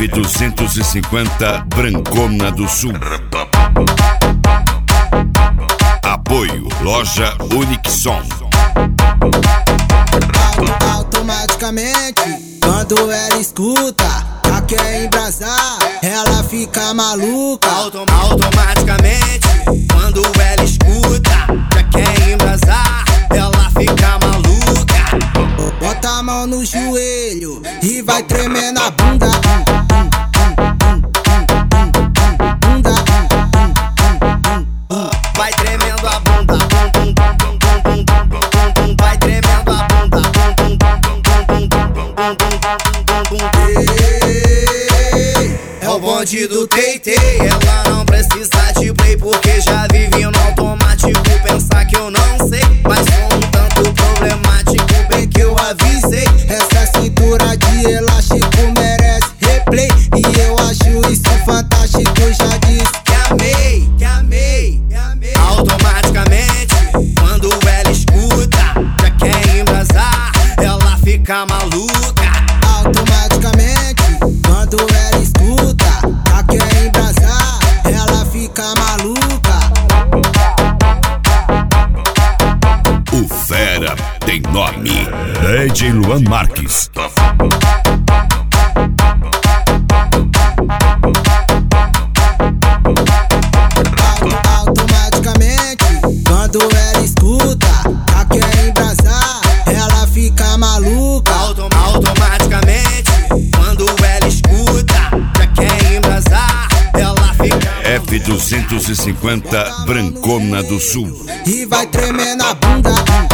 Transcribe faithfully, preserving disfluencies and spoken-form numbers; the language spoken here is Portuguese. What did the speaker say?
F duzentos e cinquenta Brancona do Sul. Apoio Loja Unixon. Automaticamente, quando ela escuta, já quer embrasar, ela fica maluca. Autom automaticamente, quando ela escuta, já quer embrasar, ela fica maluca. Bota a mão no joelho e vai tremendo a bunda. Vai tremendo a bunda, vai tremendo a bunda. É o bonde do Teitei, ela não precisa de play porque já vive no automático. Pensar que eu não sei, mas sou um tanto problemático, bem que eu avisei. Essa cintura de elástico merece replay, e eu acho isso fantástico, já disse que amei, que amei, que amei. Automaticamente, quando ela escuta, já quer embrasar, ela fica maluca. Automaticamente, quando ela escuta, já quer embrasar, ela fica maluca. O fera tem nome: D J Luan Marques. Automaticamente, quando ela escuta, já quer embrasar, ela fica maluca. Autom automaticamente, quando ela escuta, já quer embrasar, ela fica F duzentos e cinquenta Brancona do Sul. E vai tremendo a bunda.